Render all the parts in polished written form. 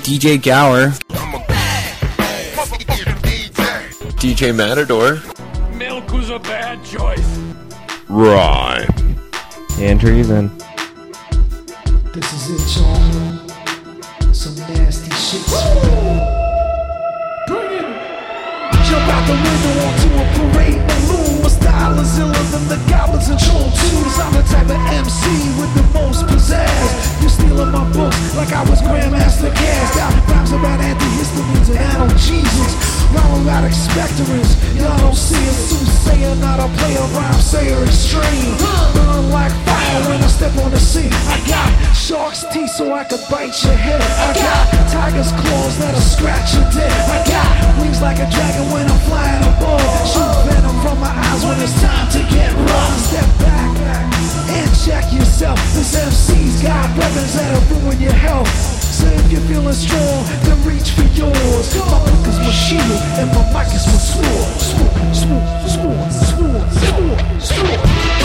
DJ Gower. DJ Matador. Milk was a bad choice. Rhyme. And treason. This is it, y'all. Some nasty shit. Bring it! Jump out the window onto a parade balloon. My style is iller than the goblins in Troll 2's. I'm the type of MC with the most pizzazz. You stealing my books like I was Grandmaster Caz. Got rhymes about antihistamines and analgesics. Rhyme about expectorants. Y'all don't see a soothsayer, not a player, rhyme sayer extreme. Burn like fire when I step on the scene. I got shark's teeth so I could bite your head. I got tiger's claws that'll scratch your dead. I got wings like a dragon when I'm flying above. Shoot venom from my eyes when it's time to get rough. Step back and check yourself. This MC's got weapons that'll ruin your health. So if you're feeling strong, then reach for yours. My book is my shield and my mic is my sword. Sword, sword, sword, sword, sword, sword.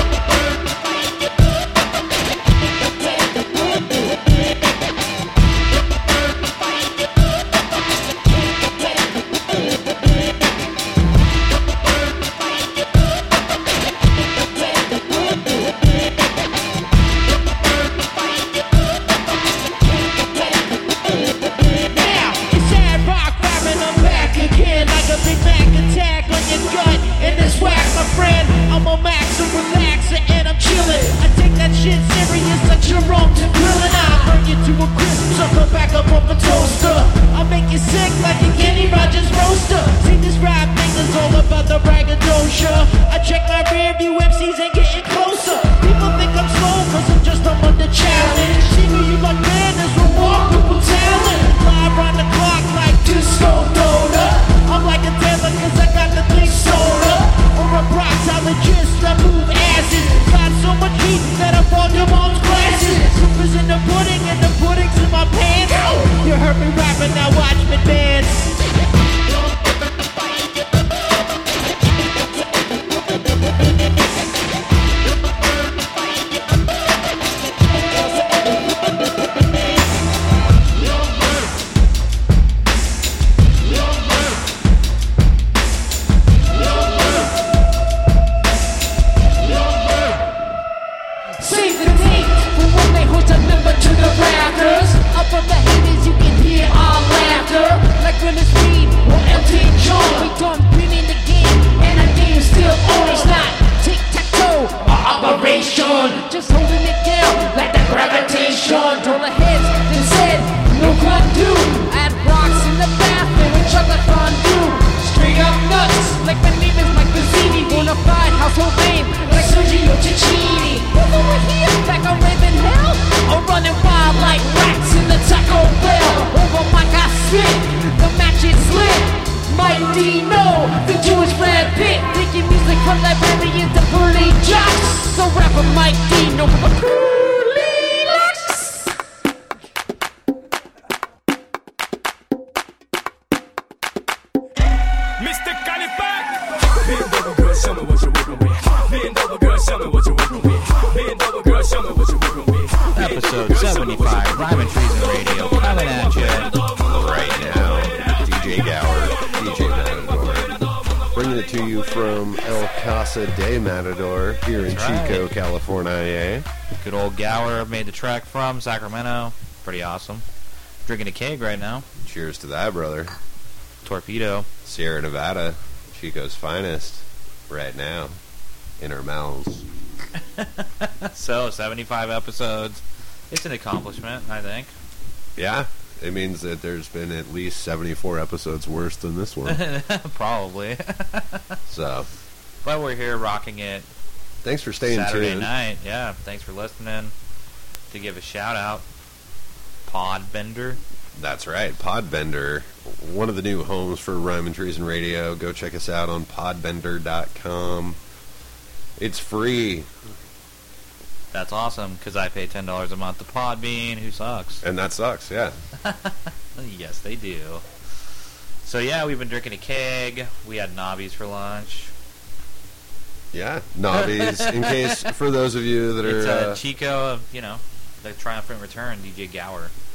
Episode 75, Rhyme and Treason Radio, coming at you right now. DJ Gower, DJ Matador, bringing it to you from El Casa de Matador here in Chico, California. Good old Gower made the track from Sacramento. Pretty awesome. Drinking a keg right now. Cheers to that, brother. Torpedo. Sierra Nevada, Chico's finest, right now, in our mouths. So, 75 episodes. It's an accomplishment, I think. Yeah, it means that there's been at least 74 episodes worse than this one. Probably. So, but we're here rocking it. Thanks for staying Saturday tuned. night. Yeah, thanks for listening. To give a shout out, Podbender. That's right, Podbender, one of the new homes for Rhyme and Treason Radio. Go check us out on podbender.com. It's free. That's awesome, because I pay $10 a month to Podbean. Who sucks? And that sucks, yeah. Yes, they do. So, yeah, we've been drinking a keg. We had Nobbies for lunch. Yeah, Nobbies. In case, for those of you that It's are... Chico, the triumphant return, DJ Gower.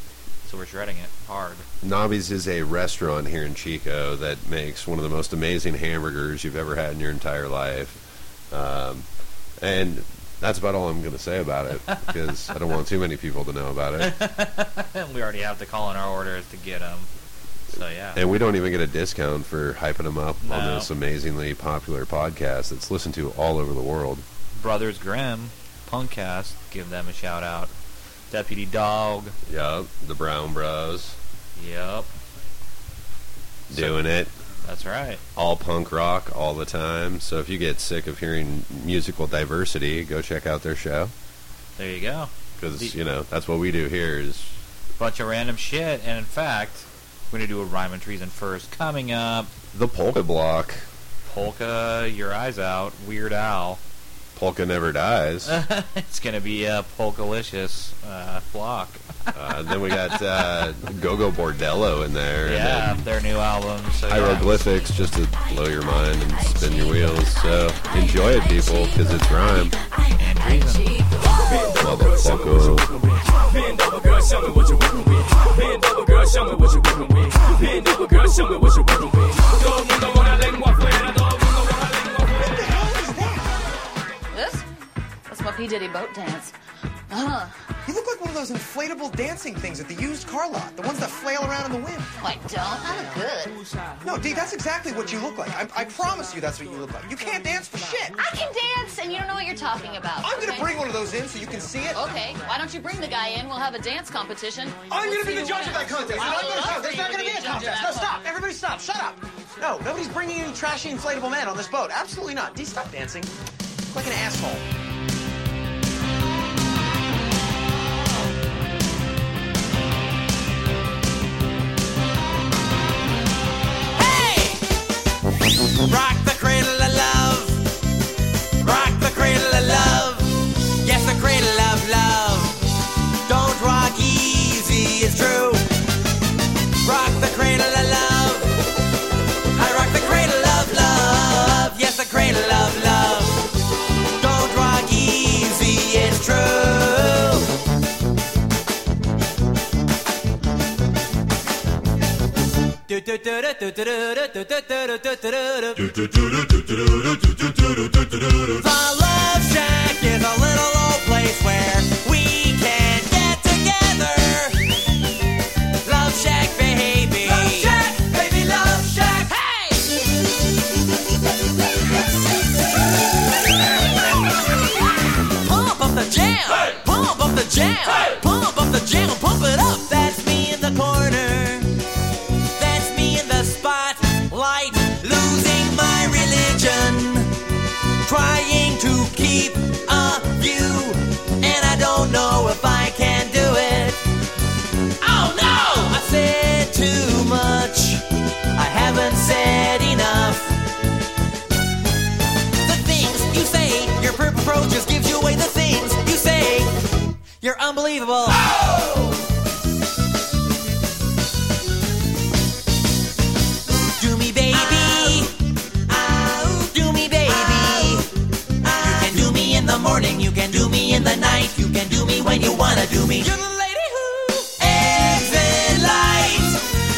So we're shredding it hard. Nobby's is a restaurant here in Chico that makes one of the most amazing hamburgers you've ever had in your entire life. And that's about all I'm going to say about it, because I don't want too many people to know about it. We already have to call in our orders to get them. So, yeah. And we don't even get a discount for hyping them up on No. this amazingly popular podcast that's listened to all over the world. Brothers Grimm, Punkcast, give them a shout out. Deputy Dog. Yup, the Brown Bros. Yep. Doing it. That's right. All punk rock all the time. So if you get sick of hearing musical diversity, go check out their show. There you go. Because, that's what we do here is... Bunch of random shit. And in fact, we're going to do a Rhyme and Treason first. Coming up, The Polka Block. Polka Your Eyes Out, Weird Al. Polka Never Dies. It's going to be a Polkalicious block. Then we got Go-Go Bordello in there. Yeah, And their new album. So hieroglyphics just to blow your mind and spin your wheels. So enjoy it, people, because it's rhyme. And Treason. Motherfucker. Bend over, girl, show me what you're working with. Bend over, girl, show me what you're working with. Bend over, girl, show me what you're working with. Todo el mundo con la lengua afuera, todo el mundo con la lengua afuera. This? That's my P. Diddy boat dance. You look like one of those inflatable dancing things at the used car lot. The ones that flail around in the wind. I don't. I look good. No, Dee, that's exactly what you look like. I promise you that's what you look like. You can't dance for shit. I can dance, and you don't know what you're talking about. I'm gonna okay? bring one of those in so you can see it. Okay, why don't you bring the guy in? We'll have a dance competition. I'm We'll gonna be see the judge who of that wins. contest. I No, would love for there's you not to gonna be a the judge of contest. that No, stop. Everybody stop. Shut up. No, nobody's bringing any trashy inflatable man on this boat. Absolutely not. Dee, stop dancing. Look like an asshole. Rock the cradle of love. Rock the cradle of love. Yes, the cradle of love. Don't rock easy, it's true. Rock the cradle of love. I rock the cradle of love. Yes, the cradle of love. Don't rock easy, it's true. The Love Shack is a little old place where we can get together. Love Shack, baby. Love Shack, baby, Love Shack. Hey! Pump up the jam. Hey! Pump up the jam. Hey! Pump up the jam. Pump it up. That's me in the corner. That's me in the spotlight. Losing my religion. Trying to keep a view. And I don't know if I can do it. Oh no! I said too much. I haven't said enough. The things you say, your purple approach just gives you away. The things you say, you're unbelievable. Oh! Do me, baby. Oh, do me, baby. You can do me in the morning. You can do me in the night. You can do me when you wanna do me. You're the lady who exit light.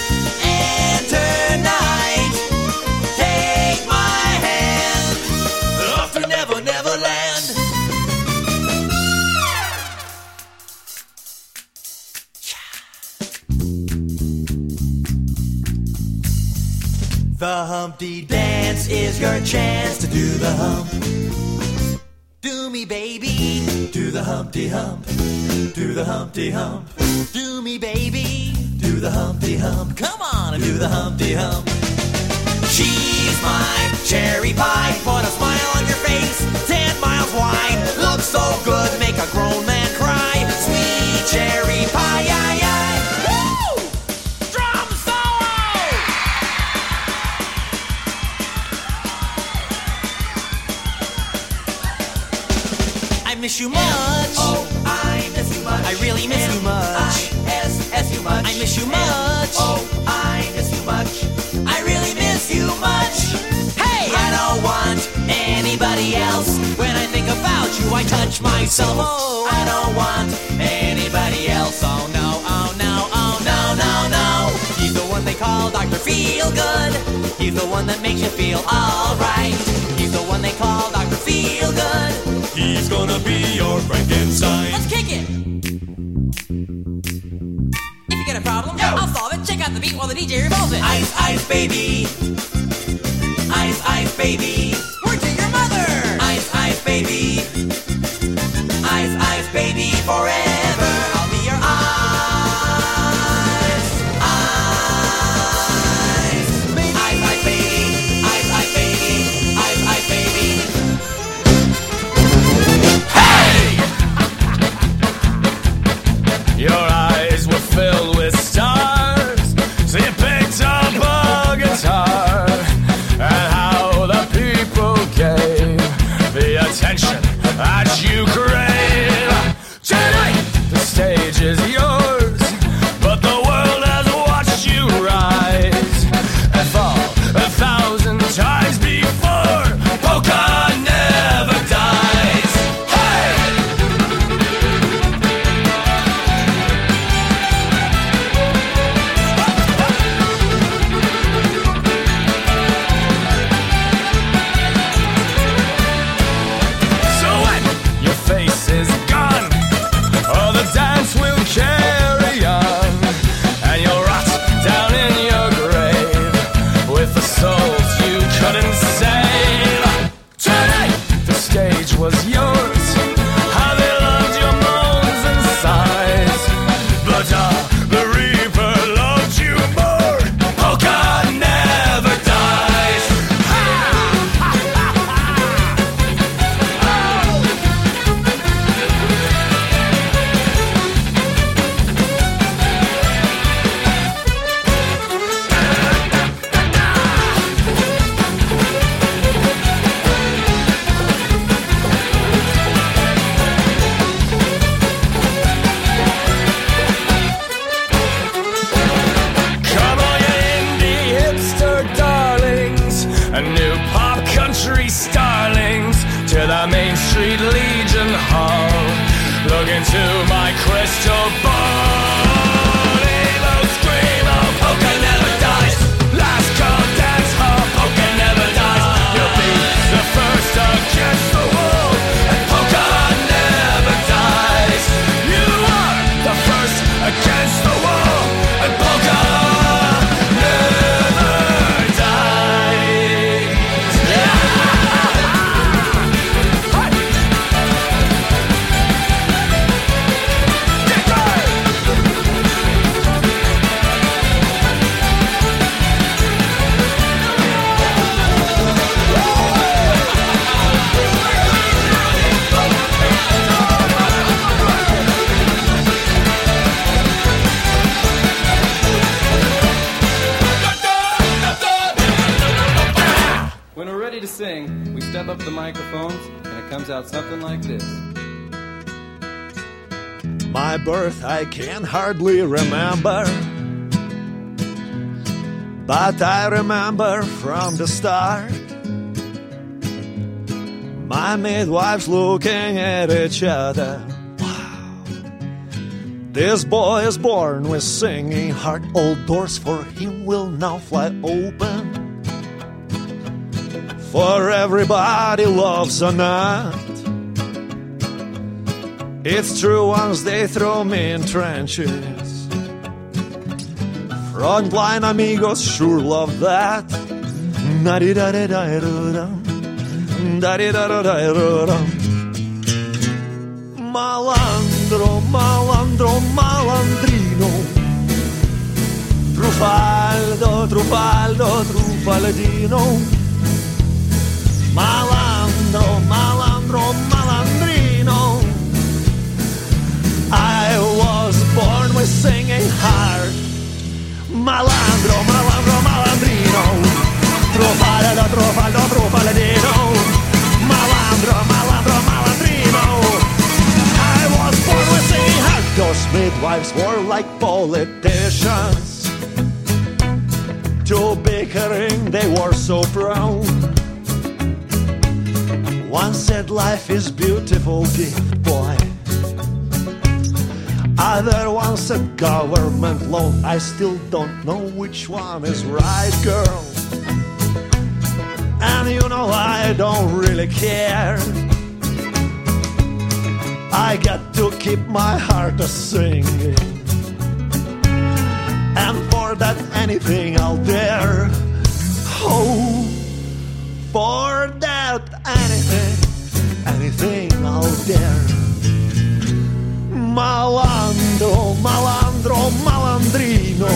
Enter night. Take my hand. Off to Never, Never Land. The Humpty Dance is your chance to do the hump. Do me, baby. Do the Humpty Hump. Do the Humpty Hump. Do me, baby. Do the Humpty Hump. Come on and do the Humpty Hump. She's my cherry pie. Put a smile on your face. 10 miles wide. Looks so good. Make a grown man cry. Sweet cherry pie. Aye, aye. Woo! Drum solo! I miss you much. Oh, I miss you much. I really miss you much. I-S-S you much. I miss you much. Oh, I miss you much. I really miss you much. Hey, I don't want anybody else. When I think about you, I touch myself. Oh, I don't want anybody else. Oh no, oh no, oh no. Feelgood. He's the one that makes you feel alright. He's the one they call Dr. Feelgood. He's gonna be your Frankenstein. Let's kick it. If you get a problem, I'll solve it. Check out the beat while the DJ revolves it. Ice, ice, baby. Ice, ice, baby. Word to your mother. Ice, ice, baby. Ice, ice, baby, forever. I'll be your ice, ice, baby. Ice, ice, baby. Ice, ice, baby. Ice, ice, baby. Hey! Your eyes were filled with stars, so you picked up a guitar, and how the people gave the attention that you crave. Tonight, the stage is yours, but the world has watched you rise and fall 1,000 times before. Polka never dies. Hey! So when your face is gone, oh, the dance will carry on, and you'll rot down in your grave with the souls you couldn't save. Tonight, the stage was yours. How they loved your moans and sighs, but the Reaper loved you more. Polka never dies. Ha! Ha, ha, ha. Oh! Come on, you indie hipster darlings, and new pop country starlings, to the Main Street Legion Hall. Look into my crystal ball. Emo, screamo, polka never dies. Last call, dance hall, polka never dies. You'll be the first against the wall, and polka never dies. You are the first against the wall, and polka never dies. When we're ready to sing, we step up the microphones, and it comes out something like this. My birth I can hardly remember, but I remember from the start. My midwives looking at each other. Wow. This boy is born with singing heart. All doors for him will now fly open. For everybody loves a nut. It's true once they throw me in trenches. Frontline amigos sure love that. Da-di-da-di-da-di-da-dum. Da-di-da-da-di-da-dum. Malandro, malandro, malandrino. Trufaldo, trufaldo, trufaldino. Malandro, malandro, malandrino. I was born with singing heart. Malandro, malandro, malandrino. Trufaldo, trufaldo, trufaladino. Malandro, malandro, malandrino. I was born with singing heart. Those midwives were like politicians. To bickering they were so proud. One said life is beautiful gift, boy. Other one's a government loan. I still don't know which one is right, girl. And you know I don't really care. I got to keep my heart a-singing, and for that anything I'll dare. Oh, for that anything I'll dare. Malandro, malandro, malandrino,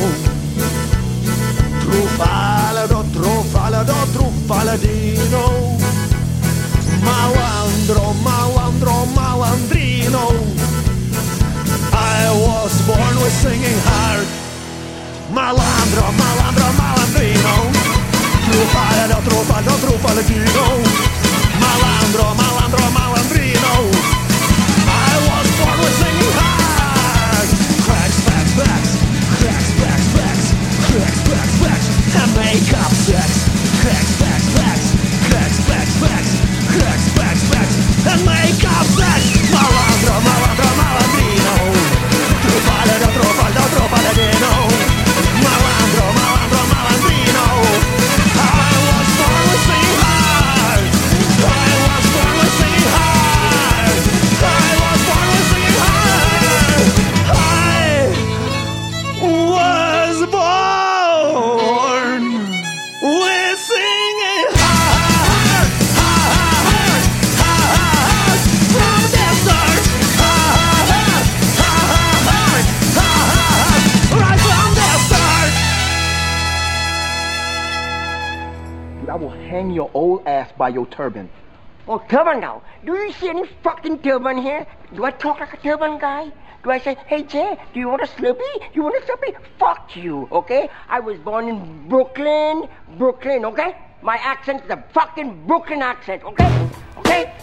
truffalado, truffalado, truffaladino. Malandro, malandro, malandrino. I was born with singing heart. Malandro, malandro, malandrino. Truffalado, truffalado, truffaladino. Malandro, malandro, malandrino. I was born with singing heart. Cracks, backs, backs. Cracks, backs, backs. Cracks, backs, backs. And make up sex. Cracks, backs, backs. Cracks, backs, backs. Cracks, backs, backs. And make up sex. Malandro, malandro, malandrino. Truffalado, truffalado, truffaladino. Malandro, malandro, malandrino. I was born with singing heart. I was born with singing heart. I was born with singing heart. I was born with singing heart. From the start. Right from the start. Dude, I will hang your old ass by your turban. Oh, turban now. Do you see any fucking turban here? Do I talk like a turban guy? Do I say, hey Jay, do you want a Slurpee? You want a Slurpee? Fuck you, okay? I was born in Brooklyn, okay? My accent is a fucking Brooklyn accent, okay? Okay?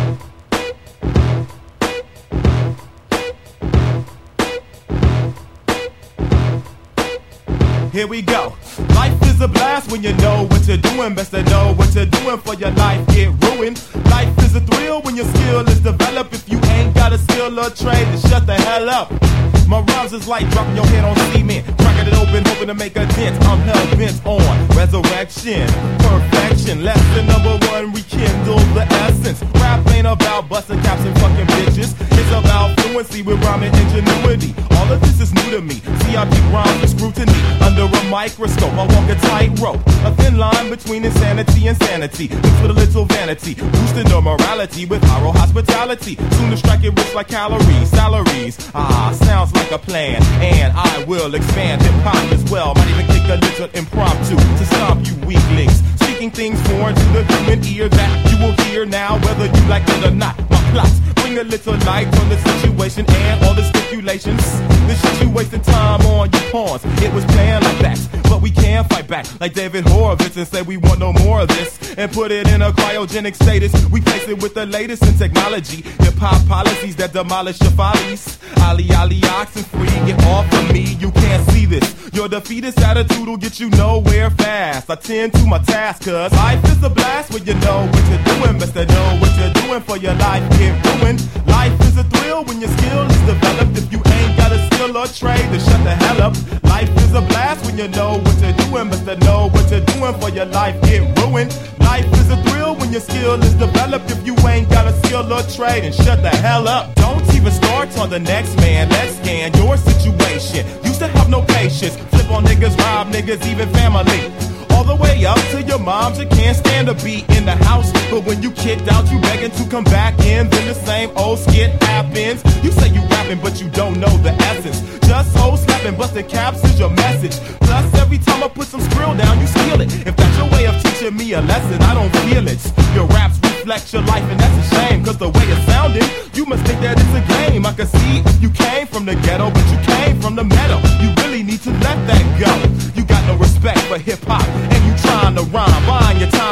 Here we go. Life is a blast when you know what you're doing. Best to know what you're doing for your life get ruined. Life is a thrill when your skill is developed. If you ain't got a skill or trade, then shut the hell up. My rhymes is like dropping your head on cement, cracking it open, hoping to make a dent. I'm hell bent on resurrection, perfection. Lesson number one, rekindle the essence. Rap ain't about busting caps and fucking bitches. It's about fluency with rhyming ingenuity. All of this is new to me. See, I keep rhymes with scrutiny. Under a microscope, I walk a tightrope. A thin line between insanity and sanity. Mixed with a little vanity. Boosting the morality with viral hospitality. Soon to strike it rich like calories, salaries. Sounds like a plan. And I will expand hip-hop as well. Might even kick a little impromptu to stomp you weaklings. Speaking things foreign to the human ear that you will hear now, whether you like it or not. My plots bring a little light on the situation and all the stipulations. The shit you wasting time on, you pawns. It was planned like that, but we can fight back like David Horowitz and say we want no more of this and put it in a cryogenic status. We place it with the latest in technology. Hip-hop policies that demolish your follies. Ali, oxen free, get off of me. You can't see this. Your defeatist attitude will get you nowhere fast. I tend to my task, cause life is a blast when you know what you're doing. Best to know what you're doing for your life get ruined. Life is a thrill when your skill is developed. If you ain't got a skill or trade, then shut the hell up. Life is a blast when you know what you're doing. Best to know what you're doing for your life get ruined. Life is a thrill when your skill is developed. If you ain't got a skill or trade, then shut the hell up. Don't even start on the next man. Let's scan your situation. Used to have no patience. Flip on niggas, rob niggas, even family. All the way up to your moms, you can't stand to be in the house. But when you kicked out, you begging to come back in. Then the same old skit happens. You say you rapping, but you don't know the essence. Just hoe slapping, busting caps is your message. Plus, every time I put some skrill down, you steal it. If that's your way of teaching me a lesson, I don't feel it. Your raps reflect your life, and that's a shame. Cause the way it sounded, you must think that it's a game. I can see you came from the ghetto, but you came from the meadow. You really need to let that go. You got no respect for hip-hop, and you trying to rhyme, buying your time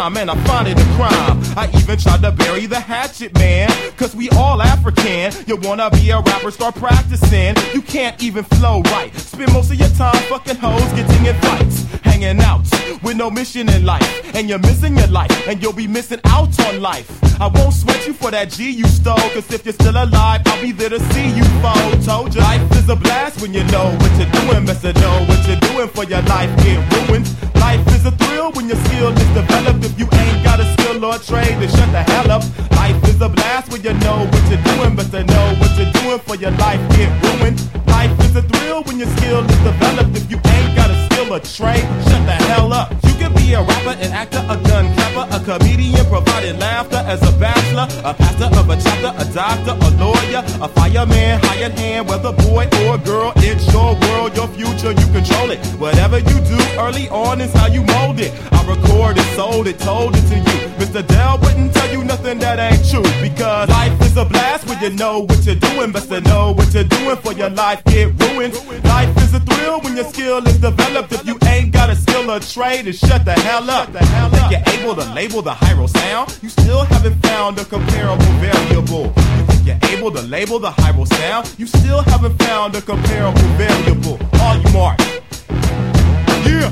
rhyme and I find it a crime. I even tried to bury the hatchet, man, cause we all African. You wanna be a rapper, start practicing. You can't even flow right. Spend most of your time fucking hoes, getting in fights, hanging out with no mission in life. And you're missing your life, and you'll be missing out on life. I won't sweat you for that G you stole, cause if you're still alive, I'll be there to see you fall. Told you, life is a blast when you know what you're doing. Best to know what you're doing for your life get ruined. Life is a thrill when your skill is developed. If you ain't got a skill or a trade, then shut the hell up. Life is a blast when you know what you're doing. Best to know what you're doing for your life get ruined. Life is a thrill when your skill is developed. If you ain't got a skill or trade, shut the hell up. You can be a rapper, an actor, a gun capper, a comedian providing laughter as a bachelor, a pastor of a chapter, a doctor, a lawyer, a fireman, hired hand, whether boy or girl. It's your world, your future, you control it. Whatever you do early on is how you mold it. I recorded, sold it, told it to you. Mr. Dell wouldn't tell you nothing that ain't true, because life is a blast when you know what you're doing. Best to know what you're doing for your life get ruined. Life is a thrill when your skill is developed. If you ain't got a skill or trade, then shut the hell up. Think you're able to label the Hyro sound? You still haven't found a comparable variable. You think you're able to label the Hyro sound? You still haven't found a comparable variable. All you mark. Yeah.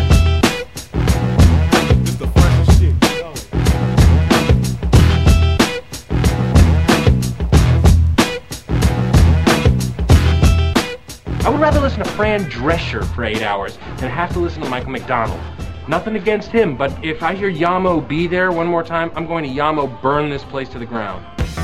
It's the freshest shit. I would rather listen to Fran Drescher for 8 hours than have to listen to Michael McDonald. Nothing against him, but if I hear Yamo Be There one more time, I'm going to Yamo burn this place to the ground.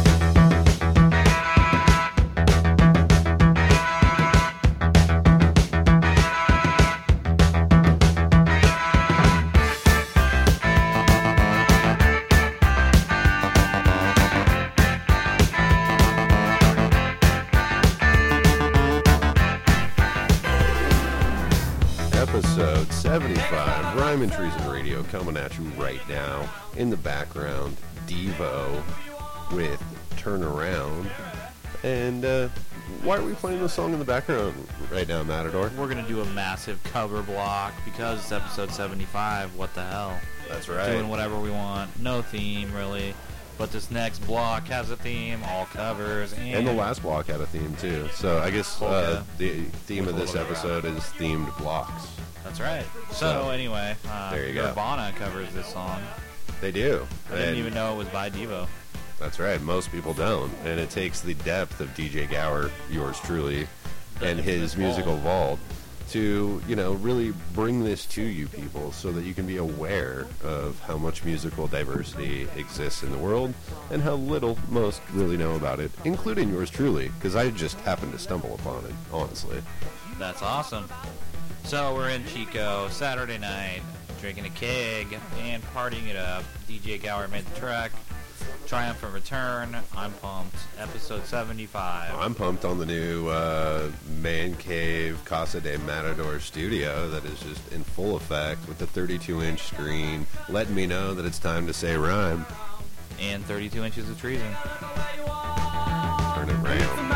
Episode 75, Rhyme and Treason Radio, coming at you right now. In the background, Devo with Turn Around. And why are we playing this song in the background right now, Matador? We're going to do a massive cover block because it's episode 75. What the hell? That's right. Doing whatever we want. No theme, really. But this next block has a theme, all covers. And the last block had a theme, too. So I guess the theme of this episode is themed blocks. That's right. So anyway, there you go. Nirvana covers this song. They do. I didn't even know it was by Devo. That's right. Most people don't. And it takes the depth of DJ Gower, yours truly, and his musical vault to, you know, really bring this to you people so that you can be aware of how much musical diversity exists in the world and how little most really know about it, including yours truly, because I just happened to stumble upon it, honestly. That's awesome. So we're in Chico, Saturday night, drinking a keg and partying it up. DJ Gower made the track. Triumphant Return. I'm pumped. Episode 75. I'm pumped on the new Man Cave Casa de Matador studio that is just in full effect with the 32-inch screen, letting me know that it's time to say rhyme. And 32 inches of treason. Turn it round.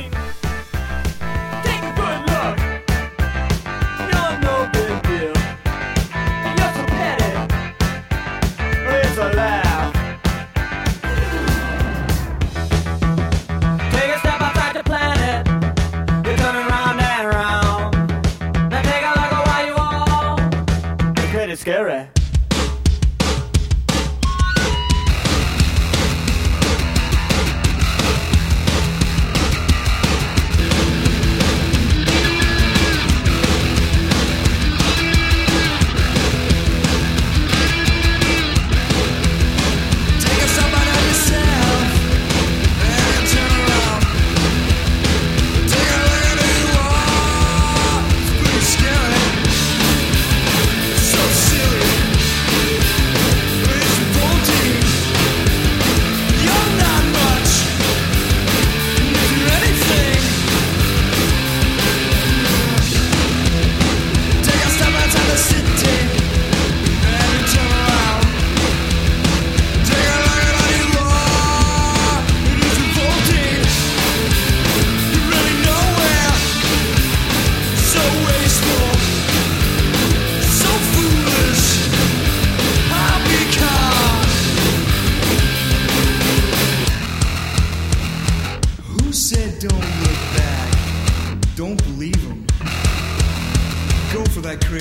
Take a good look. You're no big deal. You're so petty. It's a laugh. Scary.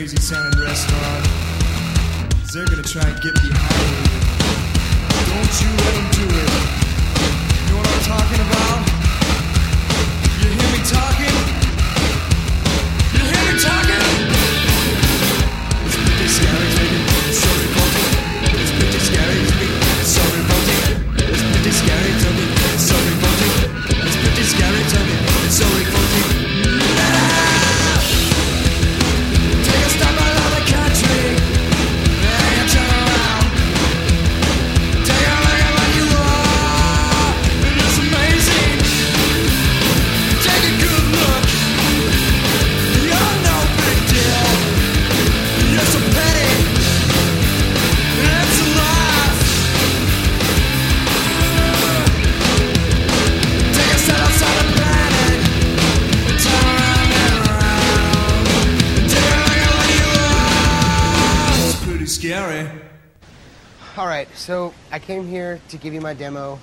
crazy sounding restaurant. 'Cause they're gonna try and get behind you. Don't you let them do it. You know what I'm talking about? You hear me talking? You hear me talking? It's pretty scary to me. It's so revolting. It's pretty scary to me. It's so revolting. It's pretty scary to me. It's so revolting. It's pretty scary to me. It's so revolting. Take a step out of the country. And you turn around. Take a look at what you are. And it's amazing. Take a good look. You're no big deal. You're so petty. It's a life. Take a step outside the planet. And turn around and around. And take a look at what you are. It's pretty scary. Alright, so I came here to give you my demo.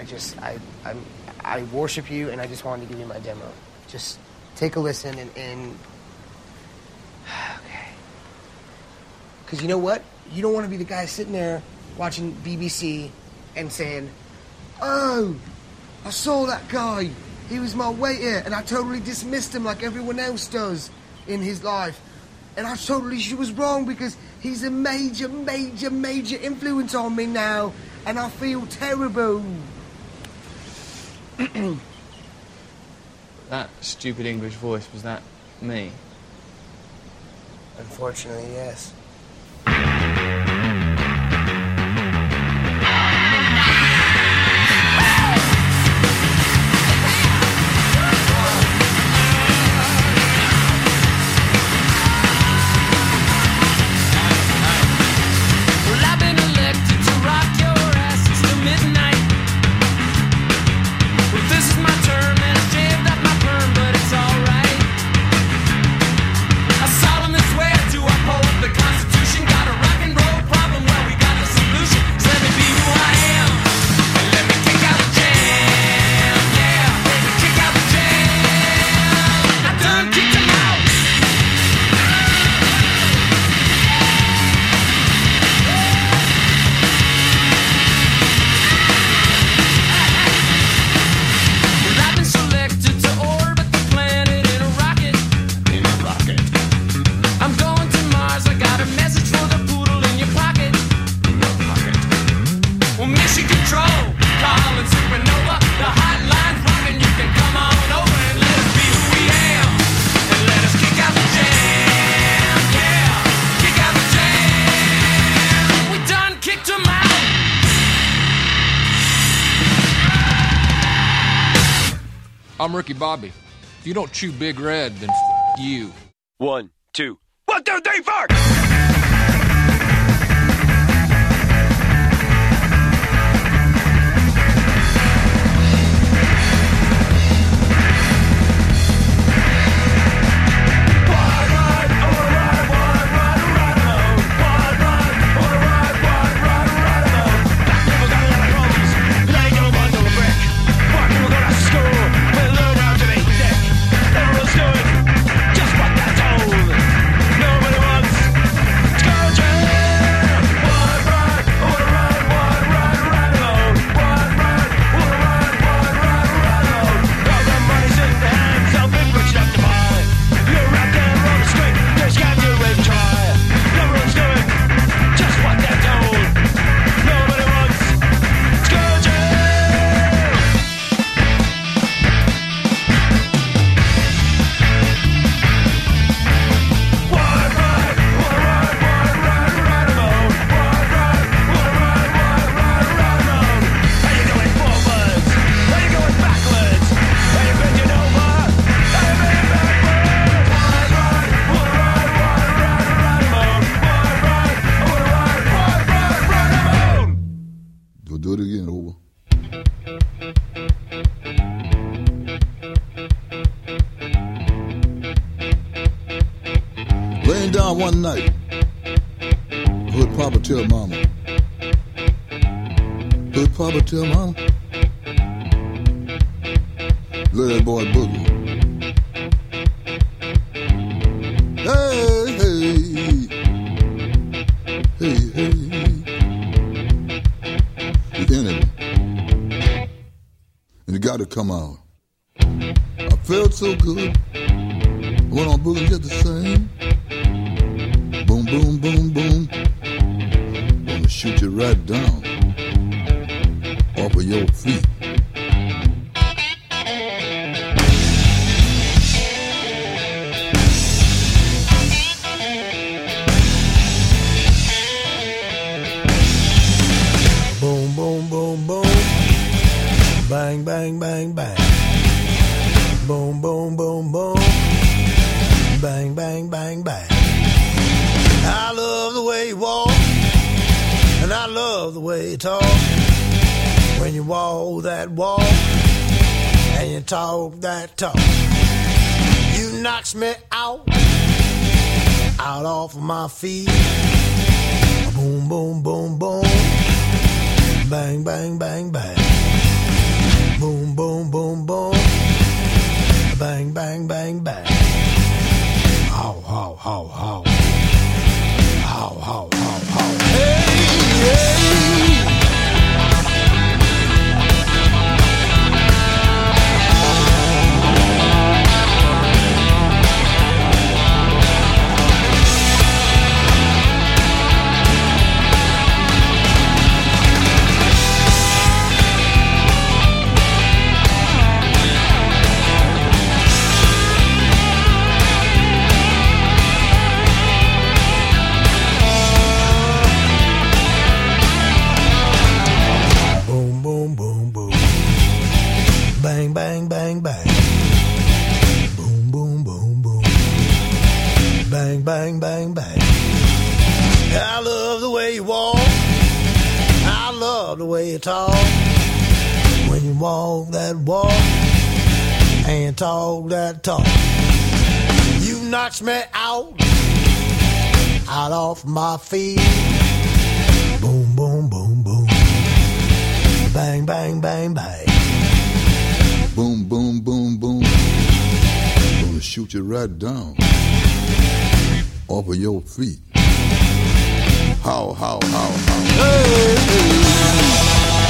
I worship you and I just wanted to give you my demo. Just take a listen and okay. Because you know what? You don't want to be the guy sitting there watching BBC and saying, oh, I saw that guy. He was my waiter and I totally dismissed him like everyone else does in his life. And I totally she was wrong because he's a major, major, major influence on me now. And I feel terrible. That stupid English voice, was that me? Unfortunately, yes. Well, I've been elected to rock your asses till midnight. Well, this is my term and I shaved up my perm, but it's alright. I solemnly swear to uphold the Constitution. Got a rock and roll problem, well, we got the solution. So let me be who I am, and let me kick out the jam. Yeah, let me kick out the jam. I done kicked him out. Well, I've been selected to orbit the planet in a rocket. In a rocket. I'm going to Mars. I got a message for the poodle in your pocket. In your pocket. Well, mission control, calling supernova. The hotline's rocking. You can come on over and let us be who we am, and let us kick out the jam. Yeah, kick out the jam. We done kicked 'em out. I'm Ricky Bobby. If you don't chew Big Red, then you. 1, 2, 1, 2, 3, 4. Just what they're told. Nobody wants Laying down one night, heard Papa tell Mama. Heard Papa tell Mama, let that boy boogie. Hey, hey. got to come out. I felt so good. Went on boogie just the same. Boom, boom, boom, boom. Gonna shoot you right down off of your feet. Boom, boom, boom, boom. Bang, bang, bang, bang. Boom, boom, boom, boom. Bang, bang, bang, bang. I love the way you walk, and I love the way you talk. When you walk that walk, and you talk that talk, you knocks me out off of my feet. Boom, boom, boom, boom. Bang, bang, bang, bang. Boom, boom, boom, boom. Bang, bang, bang, bang. How, how, how, how. How, how, how, how. Hey, hey. Bang, bang, bang, bang. Boom, boom, boom, boom. Bang, bang, bang, bang. I love the way you walk. I love the way you talk. When you walk that walk and talk that talk, you knocks me out off my feet. Boom, boom, boom, boom. Bang, bang, bang, bang. Boom, boom, boom, boom. Gonna shoot you right down off of your feet. How, how, how, how. Hey, hey.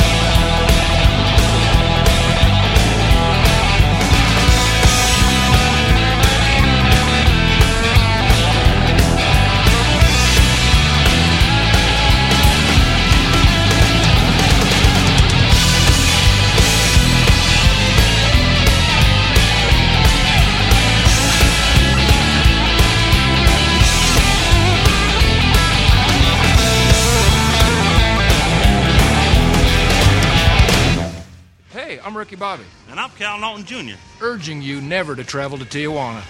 I'm Ricky Bobby. And I'm Cal Naughton Jr. Urging you never to travel to Tijuana.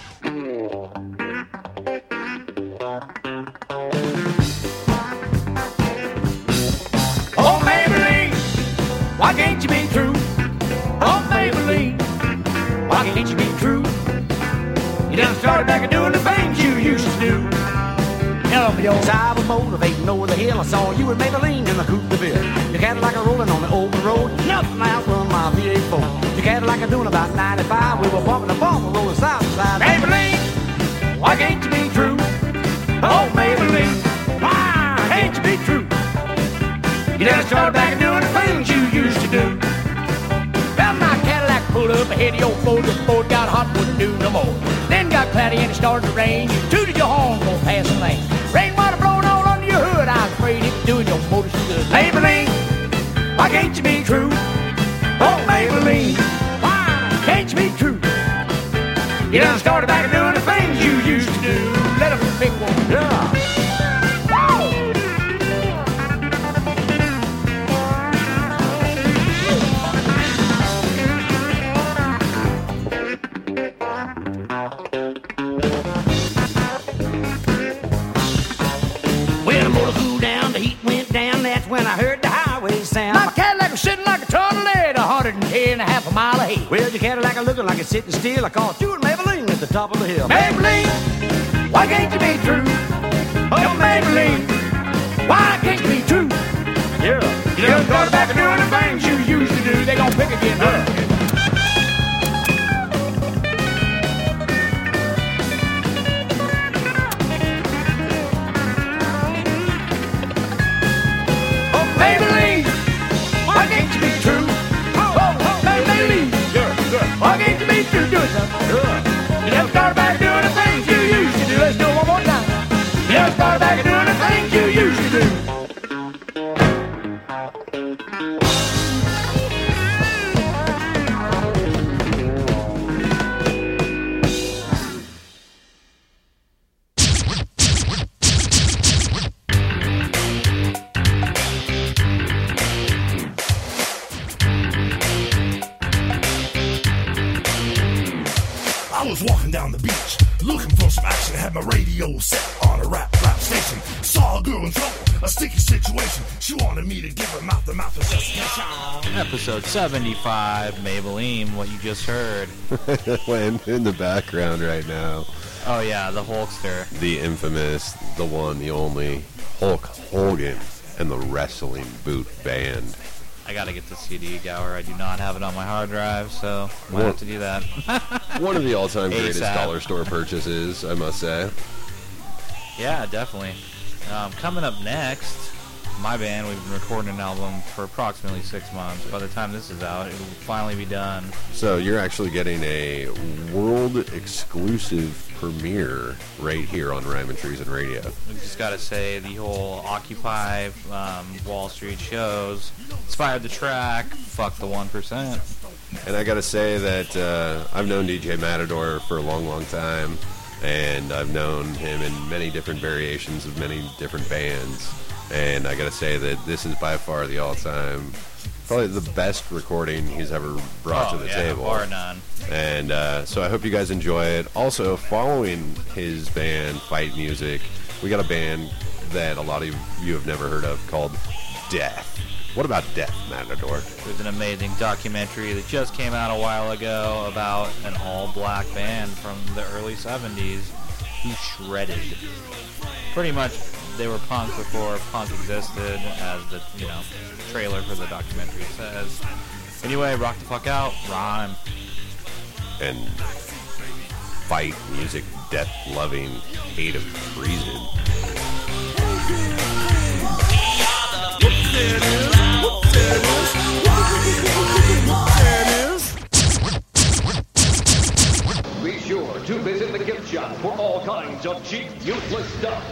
Oh, Maybelline, why can't you be true? Oh, Maybelline, why can't you be true? You done started back and doing the things you used to do. Help me, old. I was motivating over the hill. I saw you with Maybelline in the Coupe de Ville. Your Cadillac a rolling on the open road. Nothing outrun my V8 4. Your Cadillac a doing about 95. We were bumping the bumper, rolling side to side. Maybelline, why can't you be true? Oh, Maybelline, why can't you be true? You done started back and doing the things you used to do. Well, my Cadillac pulled up ahead of your Ford. The Ford got hot, wouldn't do no more. Then got cloudy and it started to rain. You tooted your horn, go past the lane. Rainwater blowing all under your hood. I was afraid it was doing your motor so good. Maybelline, why can't you be true? Oh, Maybelline, why can't you be true? You done started back and doing the things you used to do. Let them pick one. Yeah. When I heard the highway sound, my Cadillac was sitting like a tornado, 110 and a half a mile ahead. Well, your Cadillac a looking like it's sitting still. I caught you and Maybelline at the top of the hill. Maybelline, why can't you be true? Oh, Maybelline, why can't you be true? Yeah, you done started back to doing the things you used to do. They gon' pick again, huh? Maybelline, why can't you be true? Oh, Maybelline, driving down the beach, looking for some action. Had my radio set on a rap station. Saw a girl in trouble, a sticky situation. She wanted me to give her mouth-to-mouth assassination. Episode 75, Maybelline, what you just heard. In the background right now. Oh yeah, the Hulkster. The infamous, the one, the only, Hulk Hogan and the Wrestling Boot Band. I gotta get the CD, Gower. I do not have it on my hard drive, so might have to do that. One of the all-time greatest ASAP. dollar store purchases, I must say. Yeah, definitely. Coming up next, my band, we've been recording an album for approximately 6 months. By the time this is out, it will finally be done. So you're actually getting a world-exclusive premiere right here on Rhyme and Treason Radio. We just gotta say, the whole Occupy Wall Street shows inspired the track, Fuck the 1%. And I gotta say that I've known DJ Matador for a long, long time, and I've known him in many different variations of many different bands. And I gotta say that this is by far the all-time, probably the best recording he's ever brought to the table. Bar none. And so I hope you guys enjoy it. Also, following his band, Fight Music, we got a band that a lot of you have never heard of called Death. What about Death, Matador? There's an amazing documentary that just came out a while ago about an all-black band from the early 70s who shredded. Pretty much, they were punk before punk existed, as the trailer for the documentary says. Anyway, rock the fuck out, Rhyme. And Fight Music, death-loving, hate of treason. Be sure to visit the gift shop for all kinds of cheap, useless stuff.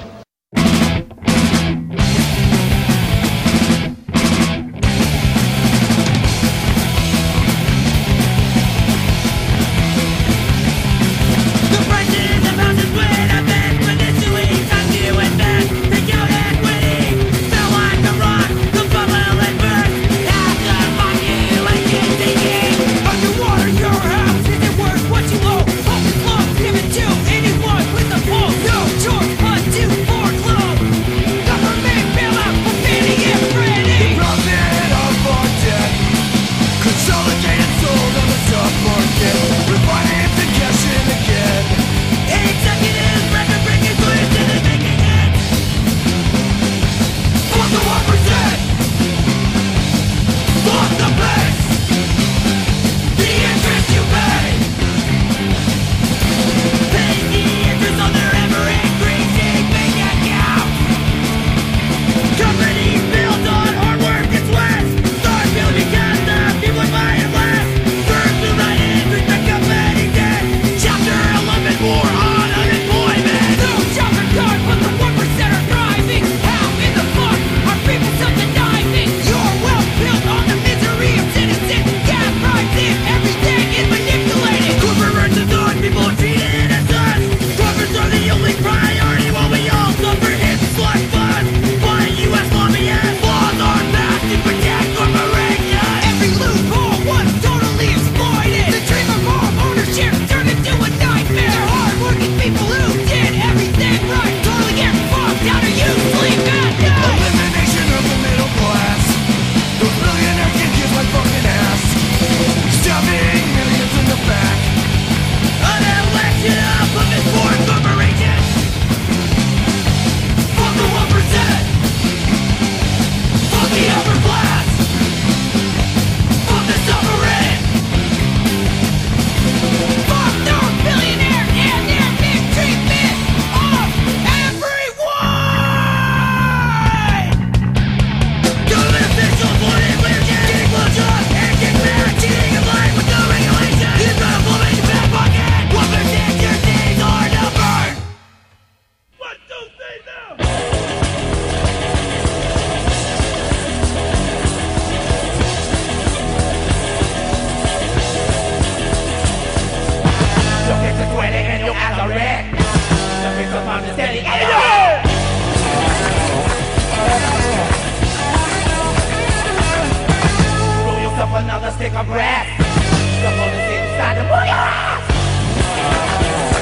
Another stick of brass. Someone is inside the booyah!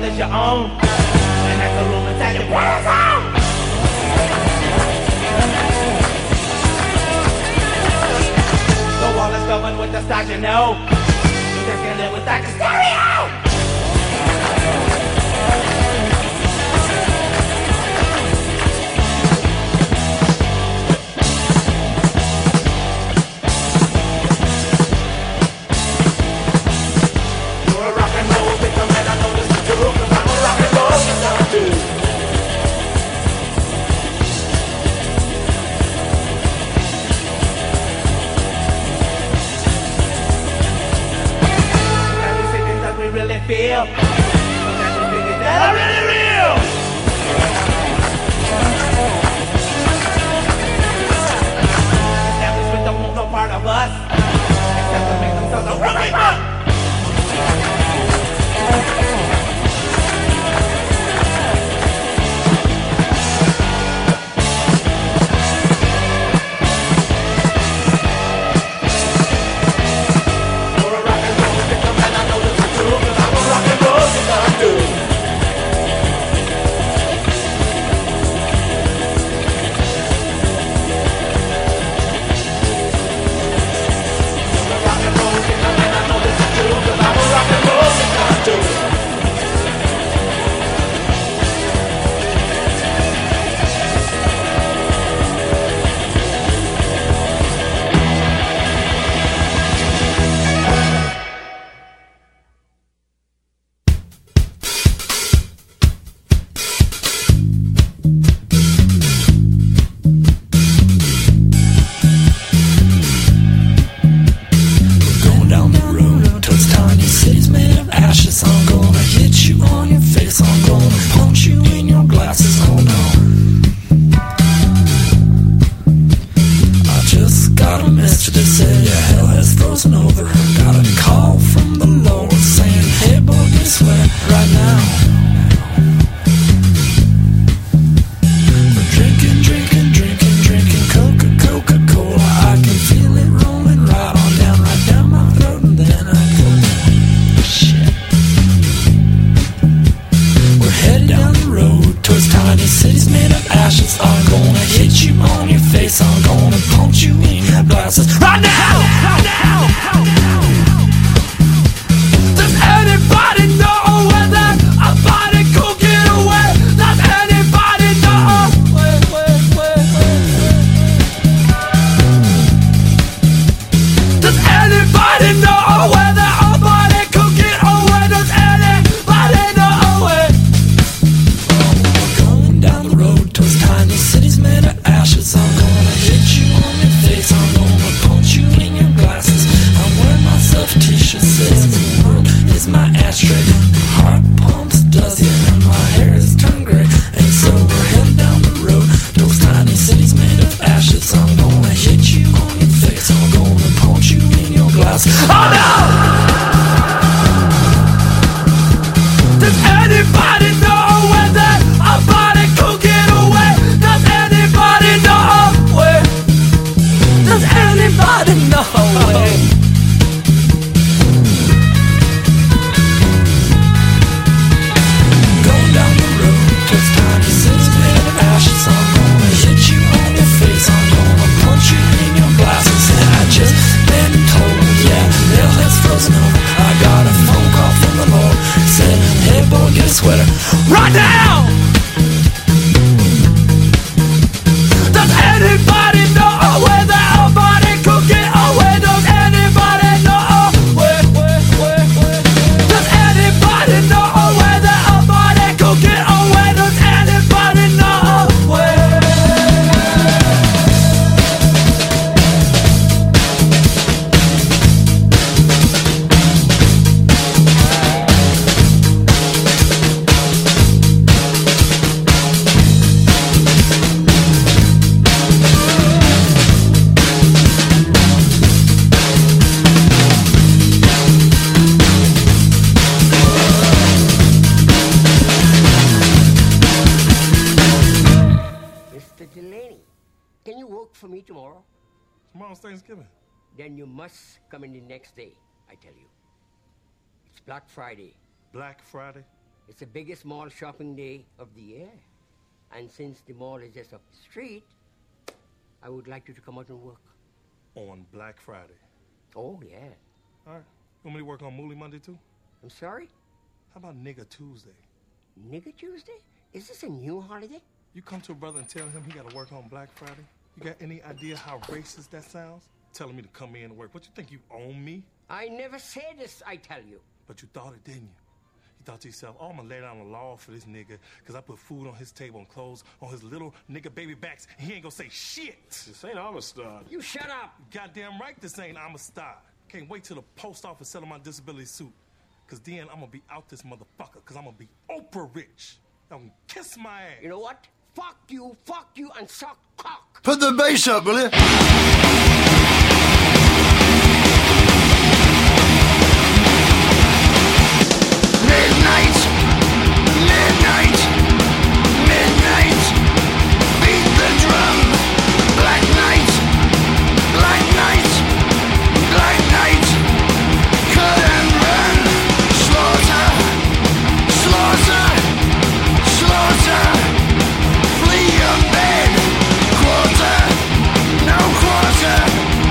is your own. And that's the room to take your pants on. The wall is covered with the stocks, you know. You just can't live without the stereo. Feel that are really real. Establishment don't want no part of us, except to make themselves a rookie book. Tomorrow's Thanksgiving. Then you must come in the next day, I tell you. It's Black Friday. Black Friday? It's the biggest mall shopping day of the year. And since the mall is just up the street, I would like you to come out and work. On Black Friday? Oh, yeah. All right. You want me to work on Mooly Monday, too? I'm sorry? How about Nigga Tuesday? Nigga Tuesday? Is this a new holiday? You come to a brother and tell him he got to work on Black Friday? You got any idea how racist that sounds? Telling me to come in and work. What, you think you own me? I never said this, I tell you. But you thought it, didn't you? You thought to yourself, oh, I'm gonna lay down the law for this nigga because I put food on his table and clothes on his little nigga baby backs, and he ain't gonna say shit. This ain't Amistad. You shut up. Goddamn right this ain't Amistad. Can't wait till the post office settle my disability suit. Because then I'm gonna be out this motherfucker because I'm gonna be Oprah rich. I'm gonna kiss my ass. You know what? Fuck you, and suck cock. Put the bass up, will you? Midnight, midnight, midnight. Beat the drum. Black night, black night, black night. Cut and run. Slaughter, slaughter, slaughter. Flee your bed. Quarter, no quarter.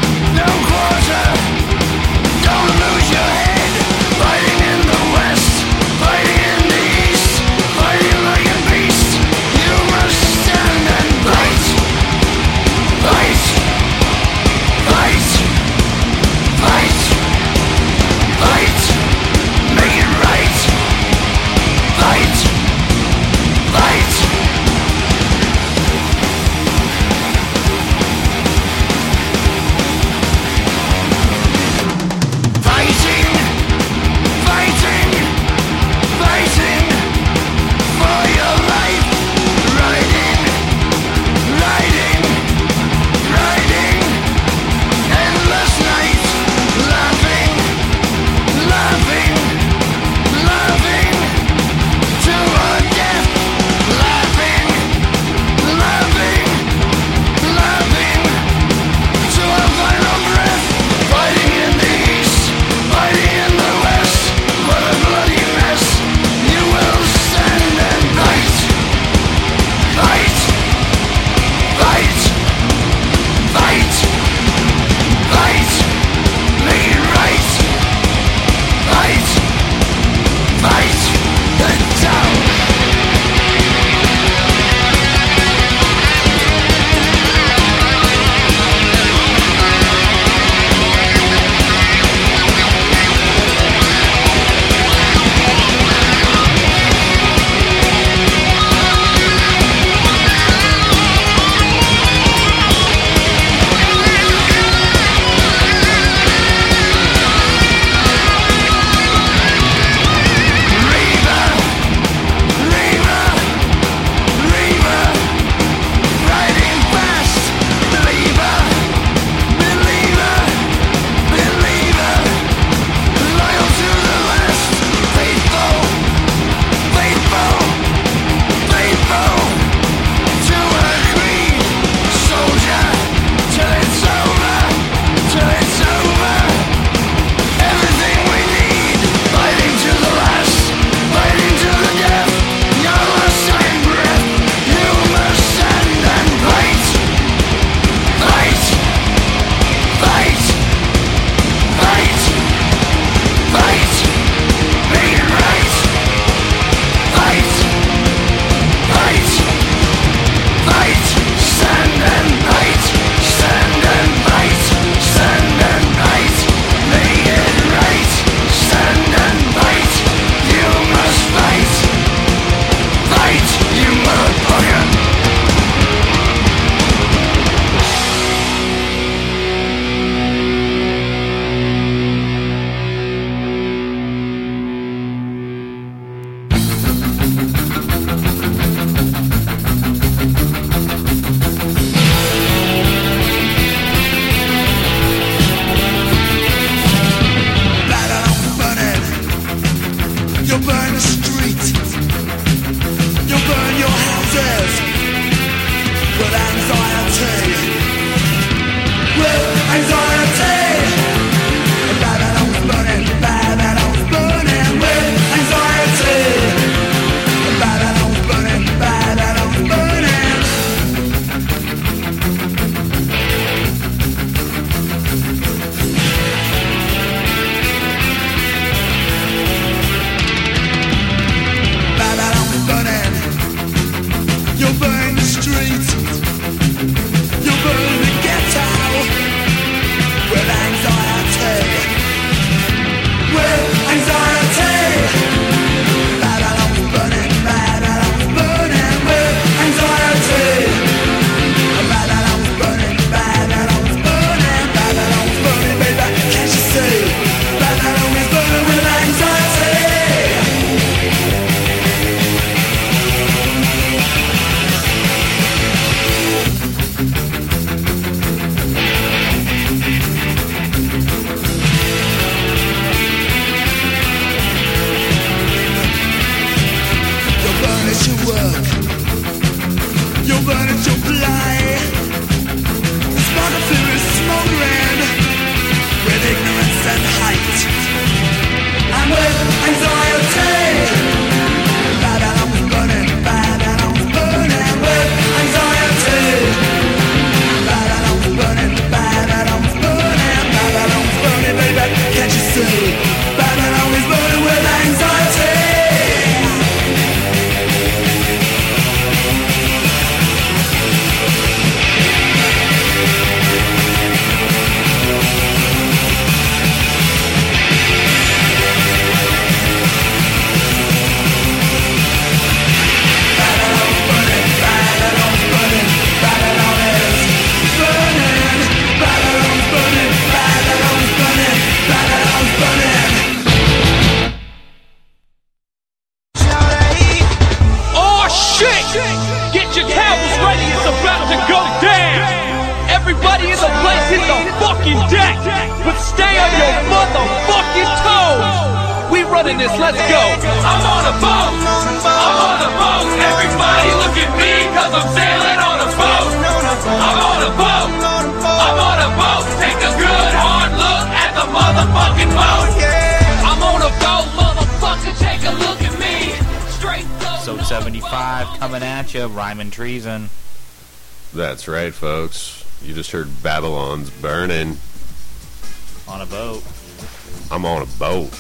running this. Let's go. I'm on a boat. I'm on a boat. Everybody look at me, cause I'm sailing on a boat. I'm on a boat. I'm on a boat. Take a good hard look at the motherfucking boat. I'm on a boat, motherfucker. Take a look at me. Straight Episode 75 coming at you, Rhyme Treason. That's right, folks. You just heard Babylon's Burning. On a boat. I'm on a boat.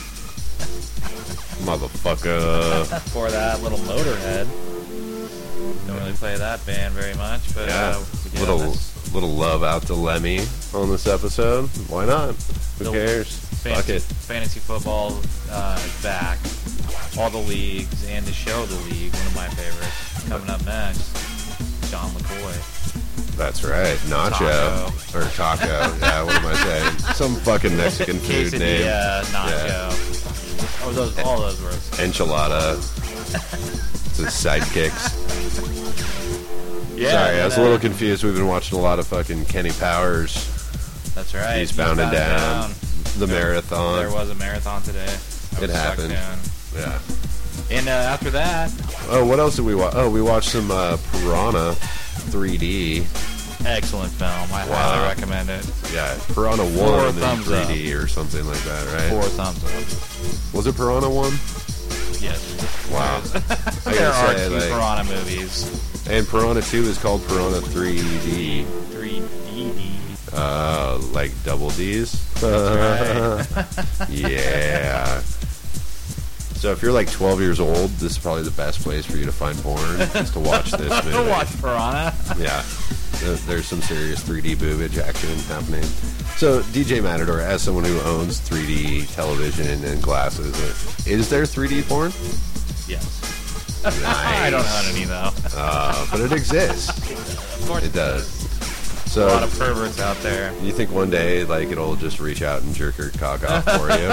Motherfucker. For that little Motorhead. Don't really play that band very much, but Yeah. Little love out to Lemmy on this episode. Why not? Who cares? Fuck it. Fantasy football is back. All the leagues and the show The League, one of my favorites. Coming up next, John LaCoy. That's right. Nacho. Or taco. Yeah, what am I saying? Some fucking Mexican food name. Yeah, nacho. Oh, all those words. Enchilada. It's his sidekicks. Yeah, Sorry, I was a little confused. We've been watching a lot of fucking Kenny Powers. That's right. He's bounding down. The marathon. There was a marathon today. It happened. Yeah. And after that... Oh, what else did we watch? Oh, we watched some Piranha 3D. Excellent film. I highly recommend it. Yeah, Piranha 1 4 in thumbs 3D or something like that, right? 4 thumbs up. Was it Piranha 1? Yes. Wow. There are 2 Piranha movies. And Piranha 2 is called Piranha 3D. 3D. Like double D's? That's right. Yeah. So if you're like 12 years old, this is probably the best place for you to find porn, is to watch this movie. To watch Piranha. Yeah. There's some serious 3D boobage action happening. So, DJ Matador, as someone who owns 3D television and glasses, is there 3D porn? Yes. Nice. I don't own any, though. But it exists. Of course it does. So, a lot of perverts out there. You think one day, like, it'll just reach out and jerk your cock off for you?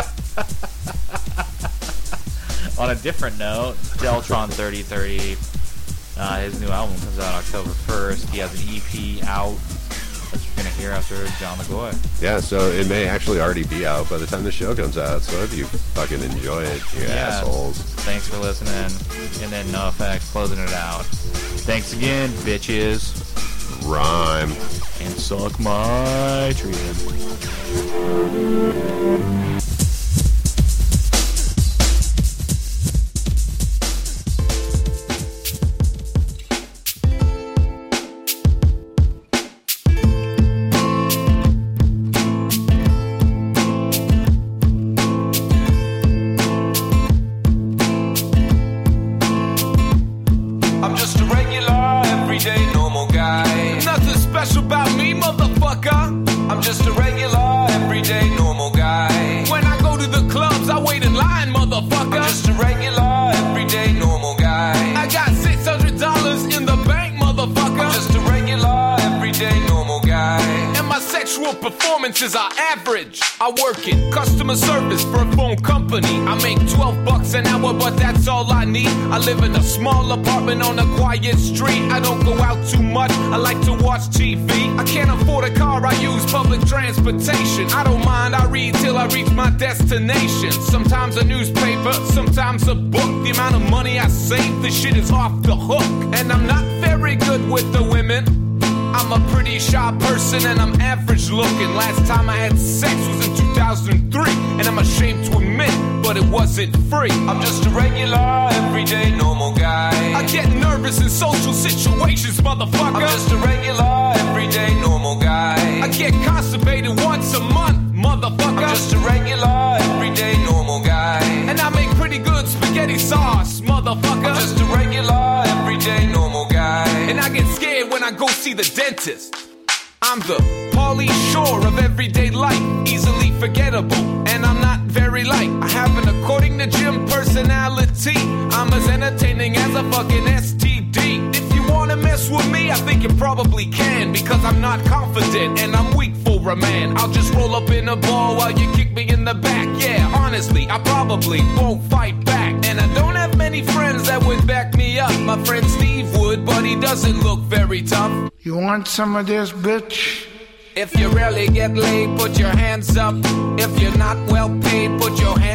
On a different note, Deltron 3030, his new album comes out October 1st. He has an EP out that you're going to hear after John LaCoy. Yeah, so it may actually already be out by the time the show comes out, so if you fucking enjoy it, you assholes. Thanks for listening. And then NoFX closing it out. Thanks again, bitches. Rhyme. And suck my treason. I'm just a regular, everyday, normal guy. Nothing special about me, motherfucker. I'm just a regular, everyday, normal guy. When I go to the clubs, I wait in line, motherfucker. I'm just a regular, everyday, normal guy. I got $600 in the bank, motherfucker. I'm just a regular, everyday, normal guy. And my sexual performances are average. I work in customer service for a phone company. I make $12 an hour, but that's all I need. I live in a small apartment on a quiet street. I don't go out too much. I like to watch TV. I can't afford a car. I use public transportation. I don't mind. I read till I reach my destination. Sometimes a newspaper, sometimes a book. The amount of money I save, this shit is off the hook. And I'm not very good with the women. I'm a pretty shy person and I'm average looking. Last time I had sex was in 2003, and I'm ashamed to admit, but it wasn't free. I'm just a regular, everyday, normal guy. I get nervous in social situations, motherfucker. I'm just a regular, everyday, normal guy. I get constipated once a month, motherfucker. I'm just a regular, everyday, normal guy. And I make pretty good spaghetti sauce, motherfucker. I'm just a regular, everyday, normal guy. And I get scared when I go see the dentist. I'm the Pauly Shore of everyday life, easily forgettable, and I'm not very light. I have an according to Jim personality. I'm as entertaining as a fucking STD. If you wanna mess with me, I think you probably can, because I'm not confident and I'm weak for a man. I'll just roll up in a ball while you kick me in the back. Yeah, honestly, I probably won't fight back. And I don't have many friends that would back me up. My friend Steve would, but he doesn't look very tough. You want some of this, bitch? If you rarely get laid, put your hands up. If you're not well paid, put your hands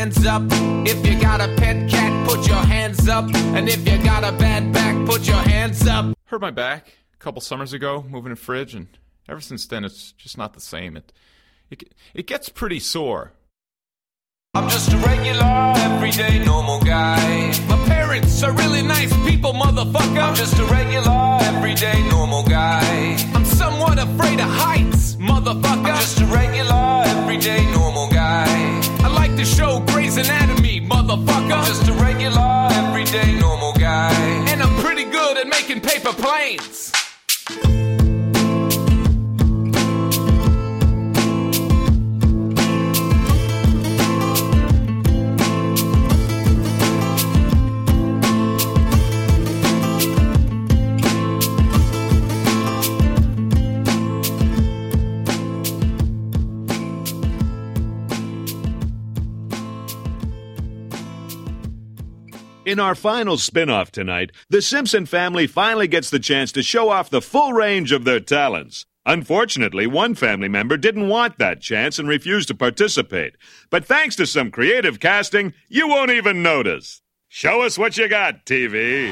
hands up. If you got a pet cat, put your hands up. And if you got a bad back, put your hands up. Hurt my back a couple summers ago, moving a fridge, and ever since then it's just not the same. It gets pretty sore. I'm just a regular, everyday, normal guy. My parents are really nice people, motherfucker. I'm just a regular, everyday, normal guy. I'm somewhat afraid of heights, motherfucker. I'm just a regular, everyday, normal guy. I like the show Grey's Anatomy, motherfucker. I'm just a regular, everyday, normal guy. And I'm pretty good at making paper planes. In our final spin-off tonight, the Simpson family finally gets the chance to show off the full range of their talents. Unfortunately, one family member didn't want that chance and refused to participate. But thanks to some creative casting, you won't even notice. Show us what you got, TV.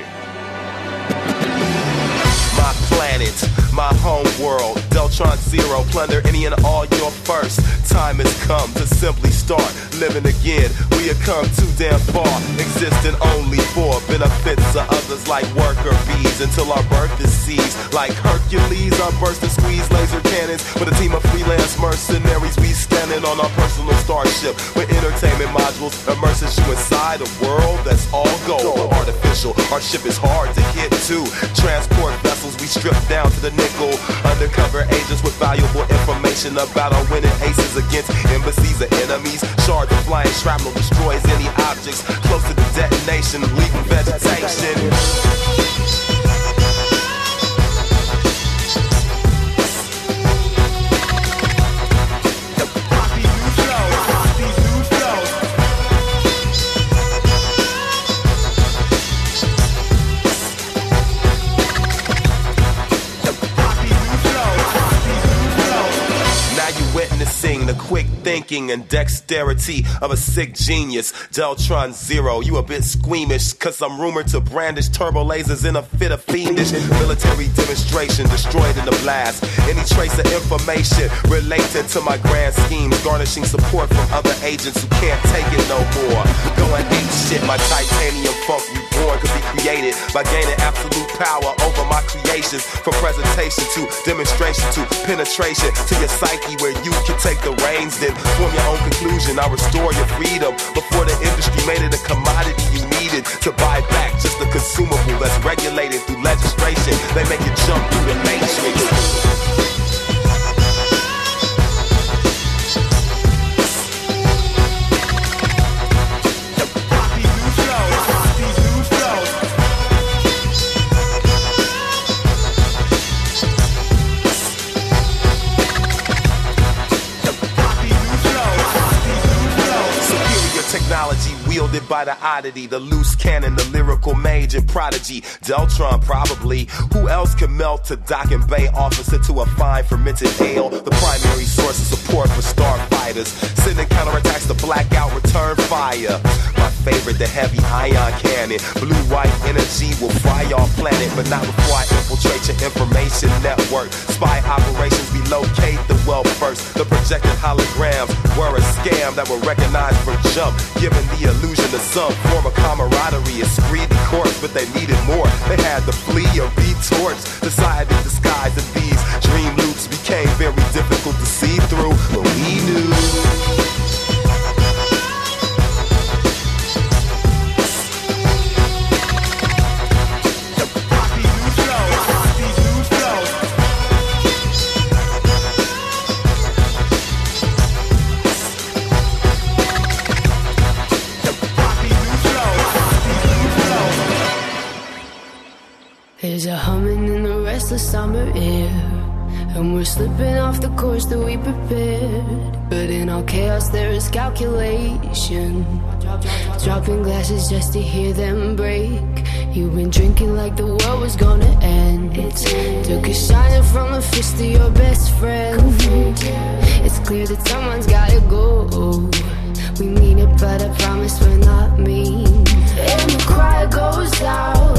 My planet, my home world, Deltron Zero, plunder any and all your first. Time has come to simply start living again. We have come too damn far, existing only for benefits of others like worker bees. Until our birth is seized, like Hercules, I burst and squeeze laser cannons. With a team of freelance mercenaries, we standing on our personal starship with entertainment modules, immersing you inside a world that's all gold, artificial. Our ship is hard to hit too. Transport vessels, we strip down to the nickel. Undercover agents with valuable information about our winning aces against embassies and enemies. Shards of flying shrapnel destroys any objects close to the detonation, leaving vegetation. The quick thinking and dexterity of a sick genius, Deltron Zero. You a bit squeamish, cause I'm rumored to brandish turbo lasers in a fit of fiendish military demonstration, destroyed in the blast. Any trace of information related to my grand schemes, garnishing support from other agents who can't take it no more. Going ape shit, my titanium funk reborn could be created by gaining absolute power over my creations. From presentation to demonstration to penetration to your psyche where you can take the reins, then form your own conclusion. I restore your freedom before the industry made it a commodity you needed to buy back. Just a consumable that's regulated through legislation. They make it jump through the matrix. Technology wielded by the oddity, the loose cannon, the lyrical mage and prodigy, Deltron probably. Who else can melt a dock and bay officer to a fine fermented ale? The primary source of support for starfighters, sending counterattacks to blackout return fire. My favorite, the heavy ion cannon, blue-white energy will fry our planet, but not before I infiltrate your information network. Spy operations, we locate the wealth first. The projected holograms were a scam that were recognized from jump, giving the illusion of some form of camaraderie, esprit de corps, but they needed more. They had to flee or be torched. Society disguised in these dream loops became very difficult to see through, but we knew. There's a humming in the restless summer air, and we're slipping off the course that we prepared. But in all chaos there is calculation, dropping glasses just to hear them break. You've been drinking like the world was gonna end. Took a shiner from the fist of your best friend. It's clear that someone's gotta go. We mean it, but our promise we're not mean. And the cry goes out.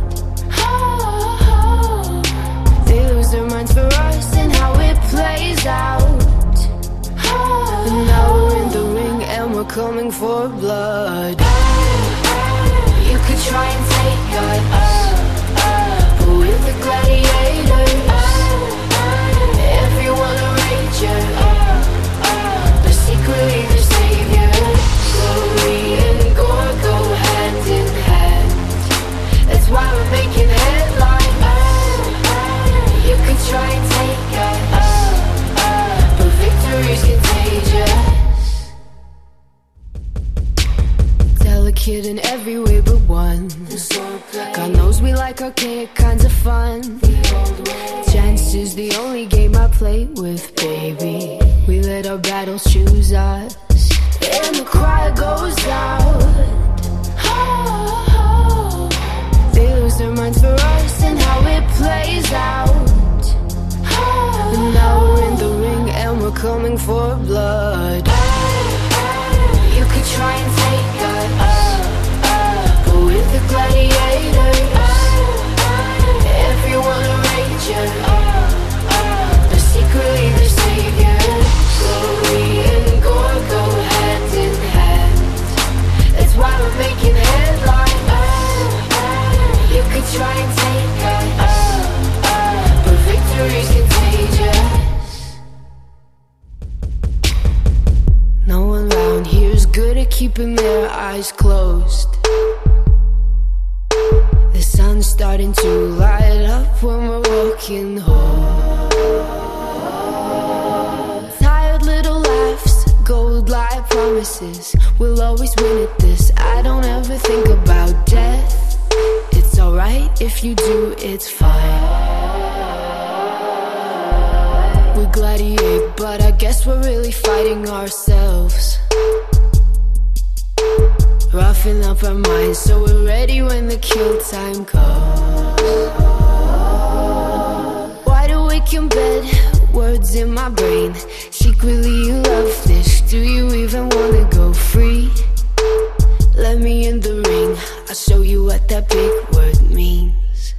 They lose their minds for us and how it plays out. And now we're in the ring and we're coming for blood. You could try and take us, but with the gladiators, everyone a rager, but secretly the savior. Glory and gore go hand in hand. That's why we're making headlines. You could try and take us, but victory's contagious. Delicate in every way but one. God knows we like archaic kinds of fun. Chance is the only game I play with, baby. We let our battles choose us. And the cry goes out. They lose their minds for us and how it plays out. And now we're in the ring and we're coming for blood. You could try and take us, but with the gladiators, everyone a rager, but secretly the savior. Glory and gore go hand in hand. That's why we're making headlines. You could try and take us, but victory's contagious. No one around here's good at keeping their eyes closed. The sun's starting to light up when we're walking home. Tired little laughs, gold light promises. We'll always win at this. I don't ever think about death. It's alright if you do, it's fine. We gladiate, but I guess we're really fighting ourselves. Roughing up our minds so we're ready when the kill time comes. Wide awake in bed, words in my brain. Secretly you love this, do you even wanna go free? Let me in the ring, I'll show you what that big word means.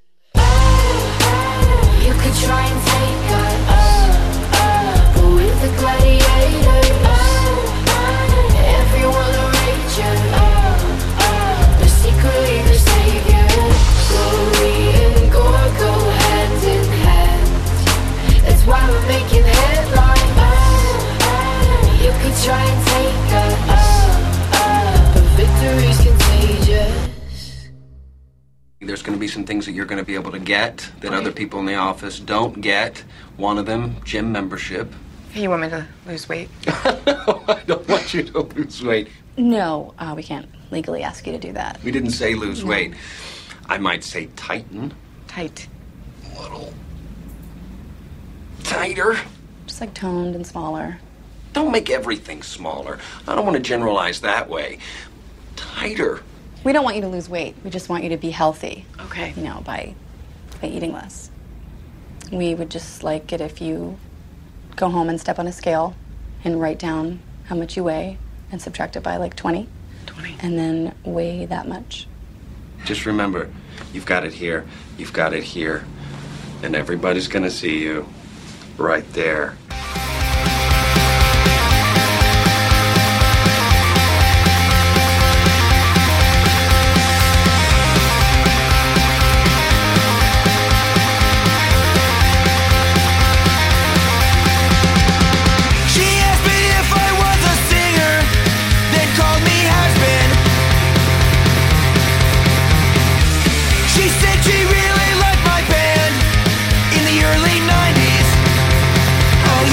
You could try and take us, but with the gladiators, everyone a rager, but secretly the savior. Glory and gore go hand in hand. That's why we're making headlines. You could try and take us, but victory's contagious. There's going to be some things that you're going to be able to get that other people in the office don't get. One of them, gym membership. You want me to lose weight? I don't want you to lose weight. No, we can't legally ask you to do that. We didn't say lose weight. I might say tighten. Tight. A little tighter. Just like toned and smaller. Don't make everything smaller. I don't want to generalize that way. Tighter. We don't want you to lose weight. We just want you to be healthy. Okay. You know, by eating less. We would just like it if you go home and step on a scale and write down how much you weigh and subtract it by like 20. 20. And then weigh that much. Just remember, you've got it here, you've got it here, and everybody's going to see you right there. She really liked my band in the early 90s. Oh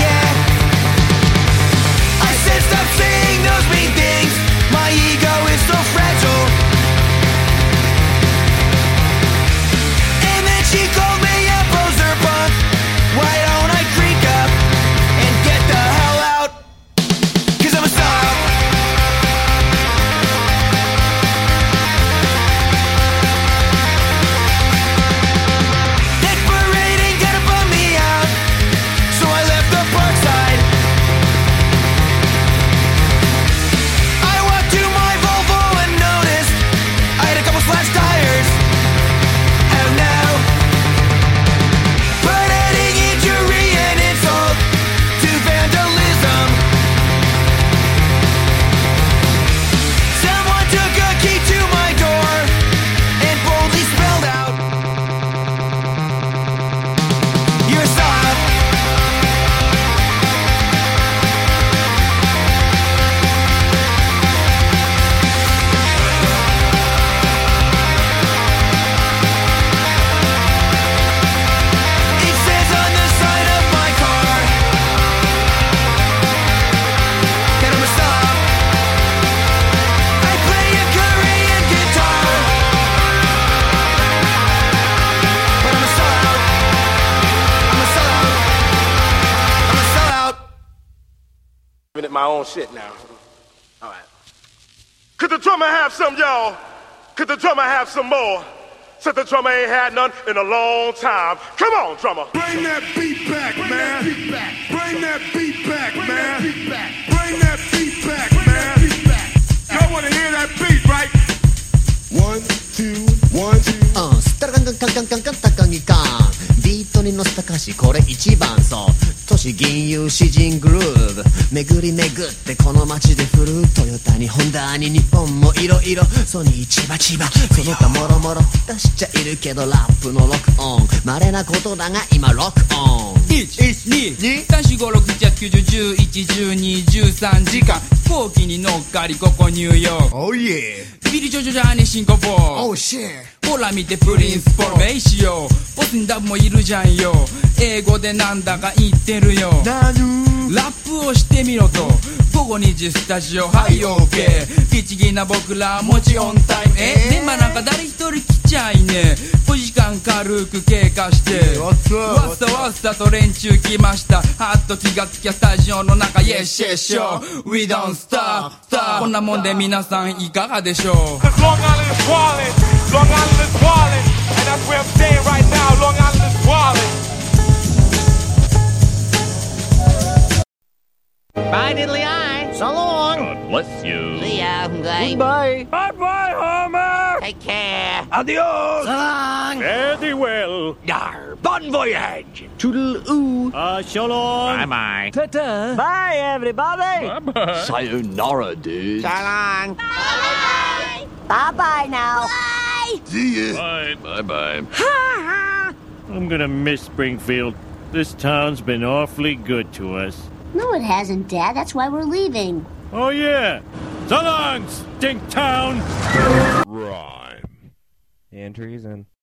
my own shit now. All right. Could the drummer have some, y'all? Could the drummer have some more? Said the drummer ain't had none in a long time. Come on, drummer. Bring that beat back, man. Bring that beat back, man. Bring that beat back, man. Y'all wanna hear that beat, right? 1, 2, 1, 2. スタラカンカンカンカンカンカンタカンギカンビートに乗せた歌詞これ一番そう都市銀融詩人グルーブ巡り巡ってこの街で振るトヨタにホンダに日本もいろいろソニー千葉千葉その他もろもろ出しちゃいるけどラップのロックオン稀なことだが今ロックオン 1,2,3,4,5,6,7,8,9,10,11,12,13 時間飛行機に乗っかりここニューヨーク Oh yeah ビリジョジョジャーニシンガポー Oh shit ほら見てプリンスポロメイシよボスにダブもいるじゃんよ英語でなんだか言ってるよラップをしてみろと午後2時スタジオはい OK ピチギな僕らもちオンタイム電話なんか誰一人来ちゃいね5時間軽く経過してわっさわっさと連中来ましたはっと気がつきゃスタジオの中 Yes yes sure We don't stop こんなもんで皆さんいかがでしょう Cause Long Island is wildin', Long Island is wildin', and that's where I'm staying right now, Long Island is wildin'. Bye, diddly eye. So long. God bless you. See ya. Goodbye. Bye-bye, Homer. Take care. Adios. So long. Fare thee well. Yar, bon voyage. Toodle-oo. So long. Bye-bye. Ta-ta. Bye, everybody. Bye-bye. Sayonara, dude. So long. Bye. Bye-bye now. Bye. See ya. Bye. Bye-bye. I'm gonna miss Springfield. This town's been awfully good to us. No, it hasn't, Dad. That's why we're leaving. Oh, yeah. So long, stink town. Rhyme. And treason.